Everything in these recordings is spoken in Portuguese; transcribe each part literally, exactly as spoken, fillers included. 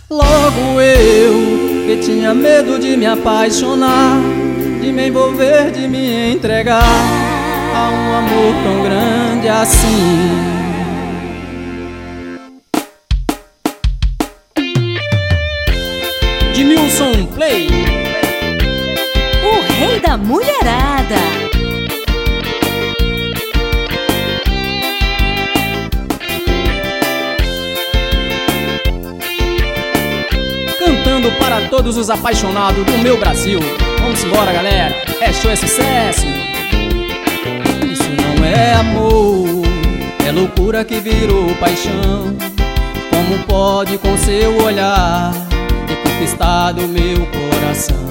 Logo eu, que tinha medo de me apaixonar, de me envolver, de me entregar a um amor tão grande assim. Edmilson Play, o rei da mulherada. Cantando para todos os apaixonados do meu Brasil. Vamos embora, galera, é show, é sucesso. Isso não é amor, é loucura que virou paixão. Como pode com seu olhar ter conquistado meu coração?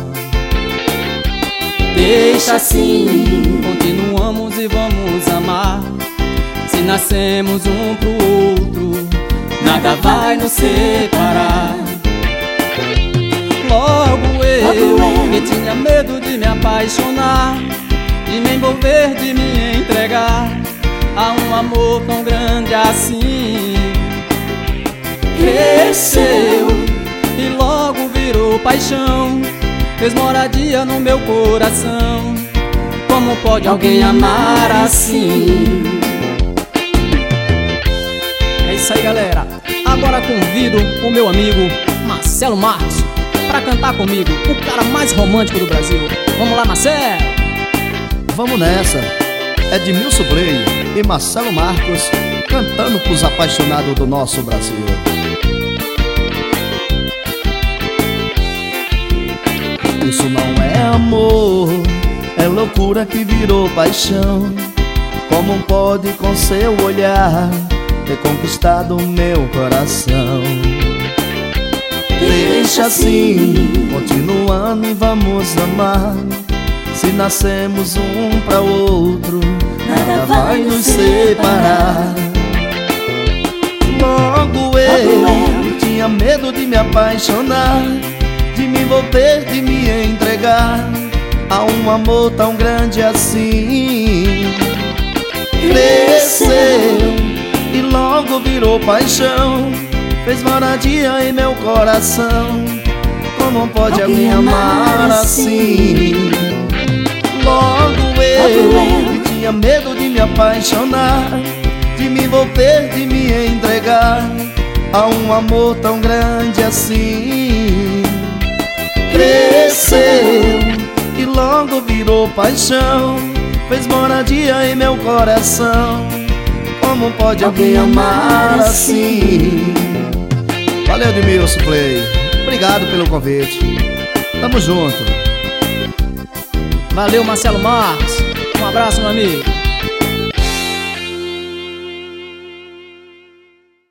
Deixa assim, continuamos e vamos amar. Se nascemos um pro outro, nada vai nos separar. Logo eu, que tinha medo de me apaixonar, de me envolver, de me entregar a um amor tão grande assim. Cresceu e logo virou paixão, fez moradia no meu coração. Como pode alguém amar assim? É isso aí, galera. Agora convido o meu amigo Marcelo Marques pra cantar comigo, o cara mais romântico do Brasil. Vamos lá, Marcelo! Vamos nessa! Edmilson Play e Marcelo Marcos cantando pros apaixonados do nosso Brasil. Isso não é amor, é loucura que virou paixão. Como pode com seu olhar ter conquistado meu coração? Deixa assim, continuando e vamos amar. Se nascemos um pra outro, nada vai nos separar. Logo eu tinha medo de me apaixonar, de me envolver, de me entregar a um amor tão grande assim. Cresceu e logo virou paixão, fez moradia em meu coração. Como pode alguém amar assim? Logo eu, que tinha medo de me apaixonar, de me envolver, de me entregar a um amor tão grande assim. Cresceu e logo virou paixão, fez moradia em meu coração. Como pode alguém amar assim? Valeu, Edmilson Play, obrigado pelo convite. Tamo junto. Valeu, Marcelo Marques. Um abraço, meu amigo.